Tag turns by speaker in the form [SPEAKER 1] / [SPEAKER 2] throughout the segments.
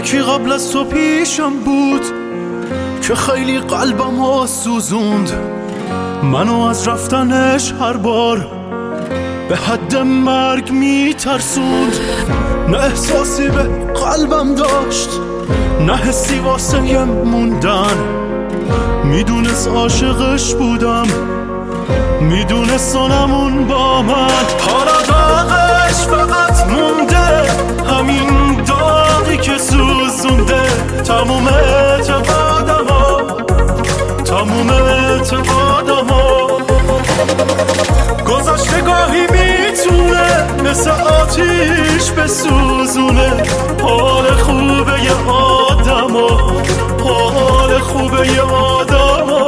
[SPEAKER 1] یکی قبل از تو پیشم بود که خیلی قلبم سوزوند، منو از رفتنش هر بار به حد مرگ میترسوند. نه احساسی به قلبم داشت، نه حسی واسه موندن. میدونست عاشقش بودم، میدونست نمون با من. حالا داغش فقط مونده، همین داغی که سوزونده تموم اعتقادمو، تموم اعتقادمو. گذشتگاهی میتونه مثل آتیش بسوزونه حال خوبه یه آدمو، حال خوبه یه آدمو.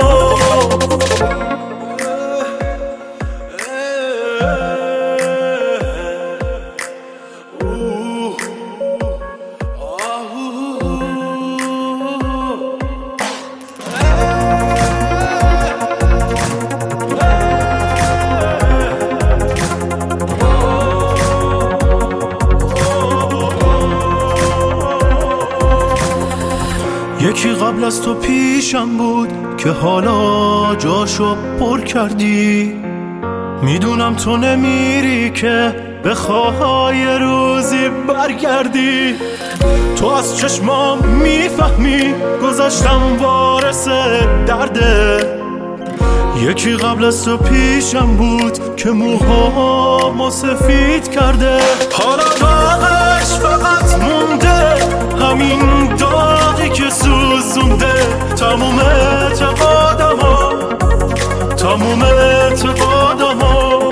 [SPEAKER 1] یکی قبل از تو پیشم بود که حالا جاشو پر کردی. میدونم تو نمیری که بخوای روزی برگردی. تو از چشمام میفهمی گذشتم وارث درده. یکی قبل از تو پیشم بود که موهامو سفید کرده. حالا داغش فقط مونده، همین داغی که سوزونده تموم اعتقادمو، تموم اعتقادمو.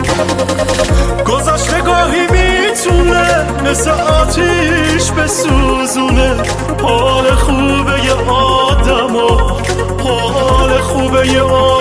[SPEAKER 1] گذشتگاهی میتونه مثل آتیش بسوزونه حال خوبه یه آدمو، حال خوبه یه آدمو.